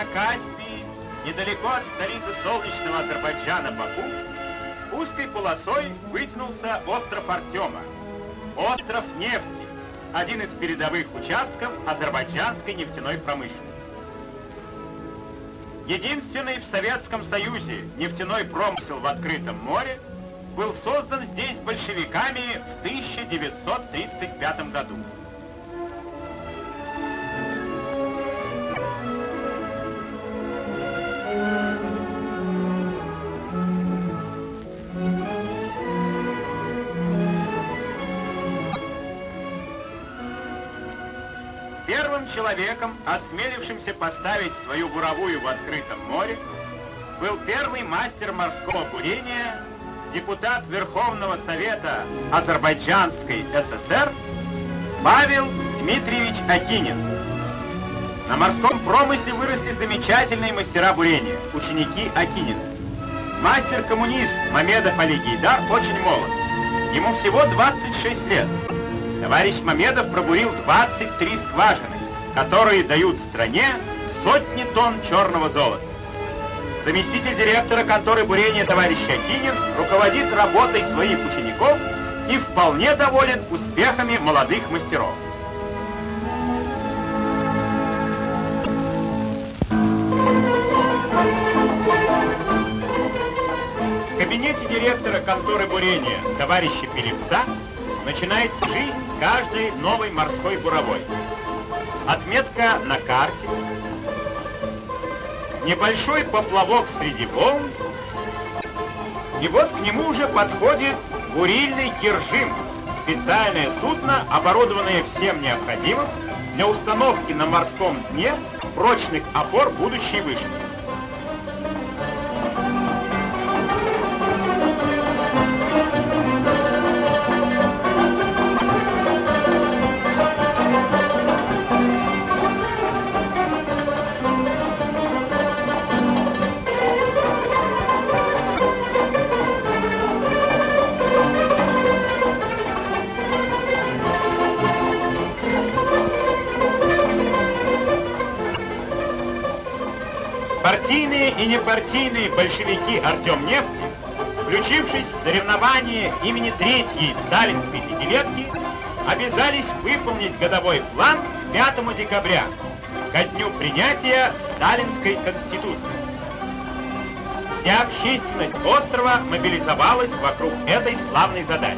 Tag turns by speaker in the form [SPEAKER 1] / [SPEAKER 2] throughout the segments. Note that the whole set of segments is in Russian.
[SPEAKER 1] На Каспии, недалеко от столицы солнечного Азербайджана Баку, узкой полосой вытянулся остров Артема, остров нефти, один из передовых участков азербайджанской нефтяной промышленности. Единственный в Советском Союзе нефтяной промысел в открытом море был создан здесь большевиками в 1935 году. Первым человеком, осмелившимся поставить свою буровую в открытом море, был первый мастер морского бурения, депутат Верховного Совета Азербайджанской ССР Павел Дмитриевич Акинин. На морском промысле выросли замечательные мастера бурения, ученики Акинина. Мастер-коммунист Мамедов Али Гейдар очень молод. Ему всего 26 лет. Товарищ Мамедов пробурил 23 скважины, которые дают стране сотни тонн черного золота. Заместитель директора конторы бурения товарищ Акинин руководит работой своих учеников и вполне доволен успехами молодых мастеров. В кабинете директора конторы бурения товарища Пелевца начинается жизнь каждой новой морской буровой. Отметка на карте, небольшой поплавок среди волн, и вот к нему уже подходит бурильный киржим, специальное судно, оборудованное всем необходимым для установки на морском дне прочных опор будущей вышки. Партийные и непартийные большевики Артемнефти, включившись в соревнование имени Третьей сталинской пятилетки, обязались выполнить годовой план 5 декабря, ко дню принятия Сталинской Конституции. Вся общественность острова мобилизовалась вокруг этой славной задачи.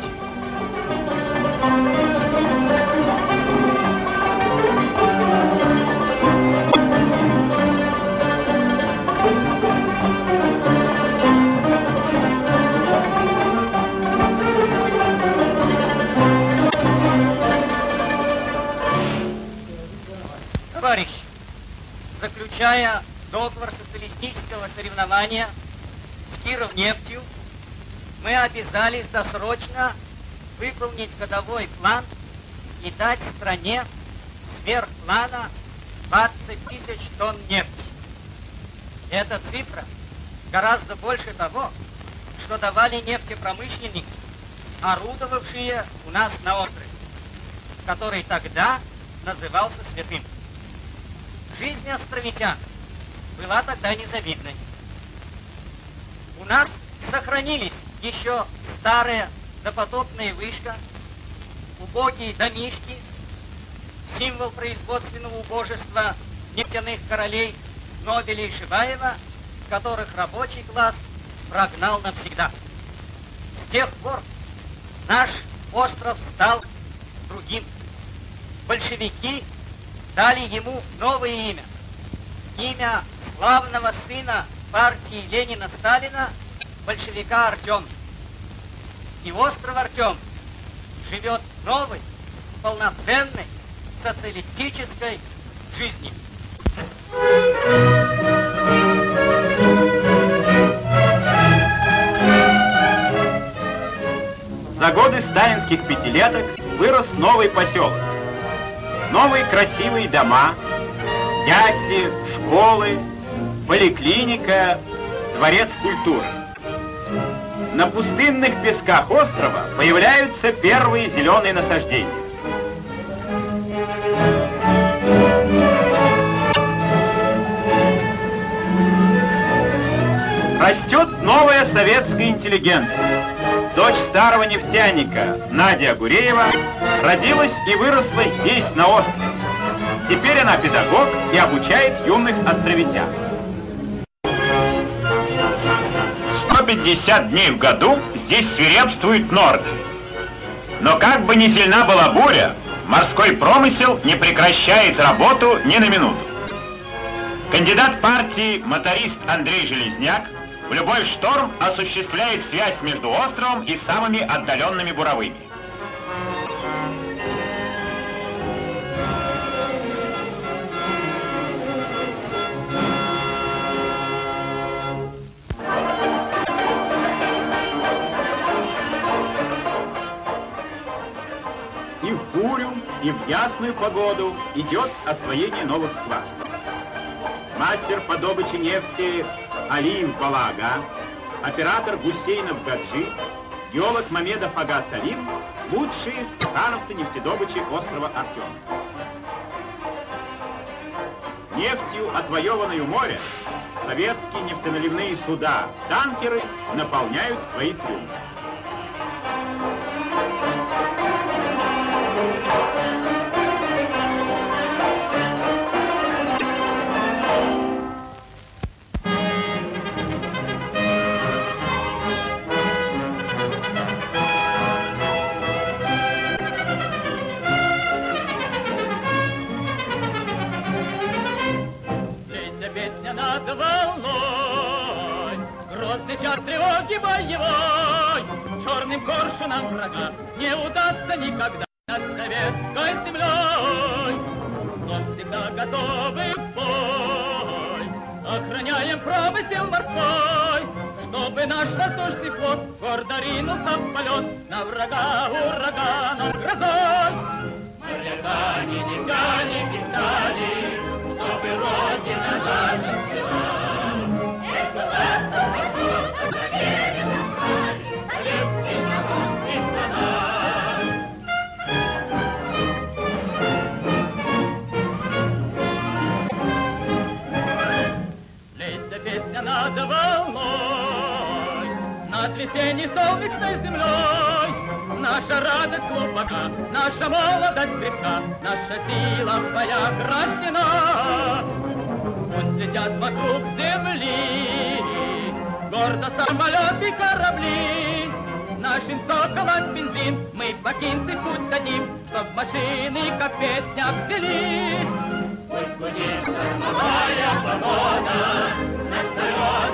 [SPEAKER 2] Товарищ, заключая договор социалистического соревнования с Кировнефтью, мы обязались досрочно выполнить годовой план и дать стране сверх плана 20 тысяч тонн нефти. Эта цифра гораздо больше того, что давали нефтепромышленники, орудовавшие у нас на острове, который тогда назывался Святым. Жизнь островитян была тогда незавидной. У нас сохранились еще старая допотопная вышка, убогие домишки, символ производственного убожества нефтяных королей Нобеля и Шибаева, которых рабочий класс прогнал навсегда. С тех пор наш остров стал другим. Большевики дали ему новое имя. Имя славного сына партии Ленина-Сталина, большевика Артем. И остров Артем живет новой, полноценной, социалистической жизнью.
[SPEAKER 1] За годы сталинских пятилеток вырос новый поселок. Новые красивые дома, ясли, школы, поликлиника, дворец культуры. На пустынных песках острова появляются первые зеленые насаждения. Растет новая советская интеллигенция. Дочь старого нефтяника Надя Агуреева родилась и выросла здесь, на острове. Теперь она педагог и обучает юных островитян. 150 дней в году здесь свирепствуют норды. Но как бы ни сильна была буря, морской промысел не прекращает работу ни на минуту. Кандидат партии моторист Андрей Железняк в любой шторм осуществляет связь между островом и самыми отдаленными буровыми. И в бурю, и в ясную погоду идет освоение новых скважин. Мастер по добыче нефти Алиев Балага, оператор Гусейнов Гаджи, геолог Мамедов Ага Салим – лучшие стахановцы нефтедобычи острова Артем. Нефтью, отвоеванную море, советские нефтеналивные суда, танкеры наполняют свои трюмы.
[SPEAKER 3] Над волной, грозный час тревоги боевой, черным коршунам врага не удастся никогда над советской землей. Но всегда готовы в бой, охраняем промысел морской, чтобы наш воздушный флот гордо ринулся в полет на врага ураганом грозой. Моряки, нефтяне, писали, чтобы Родина наша взяла. Это наша маршрутка, проверена в край, Олимпий, Камон и страна. Лейся песня над волной, над весенней солнечной землей. Наша радость глубока, наша молодость крепка, наша сила в боях рождена. Пусть летят вокруг земли гордо самолеты, корабли. Нашим соколам бензин, мы бакинцы путь дадим, чтоб машины, как песня, взялись. Пусть будет штормовая погода, над